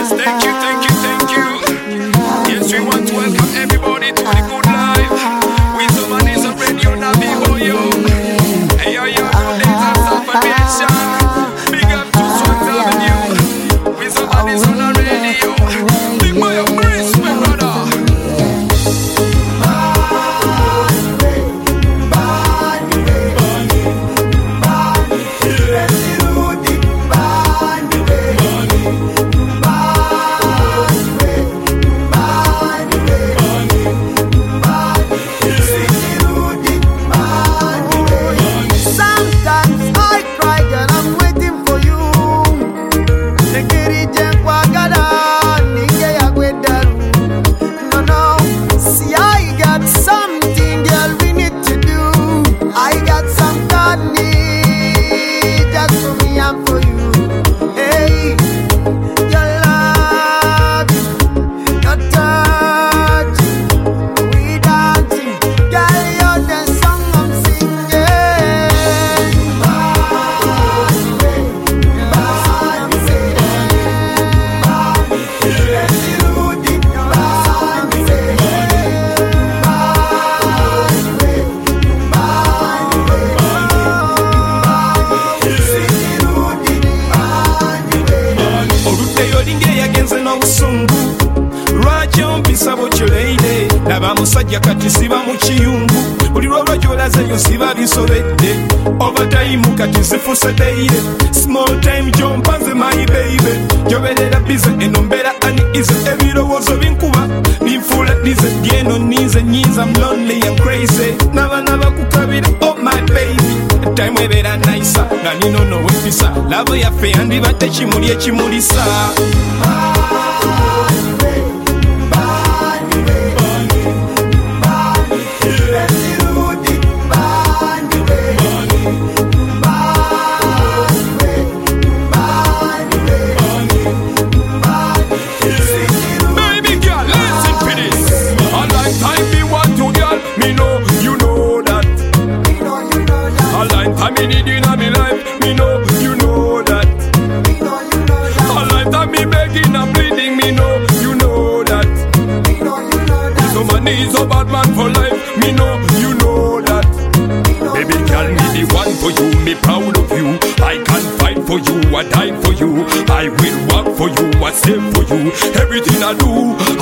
Yes, thank you, thank you, thank you. Yes, we want to welcome everybody to the good life. Wisdom and is a radio Nabi Boyo. Hey, yo, yo, do this and salvation. Big up to Swan Avenue. Wisdom and is on the radio. Big boy of Chris, my brother. Musajja kati siba mu kiyungu buli lwolwo gy'olazeyo siba bisobedde overtime kati zifuse deire small time gyompanze my baby gyoberera bize eno mbeera uneasy ebirowoozo binkuba binfuula dize byeno nize nyinza I'm lonely and crazy n'abaana bakukabira oh my baby time ebeera nice nga nino nowepisa love yaffe yandibadde kimuli ekimulisa. I mean it in my life, me know, you know that. A lifetime me begging and pleading, me know, you know that. So my knees a bad man for life, me know, you know that. Baby girl, me the one for you, me proud of you. I can fight for you, I die for you. I will work for you, I save for you. Everything I do,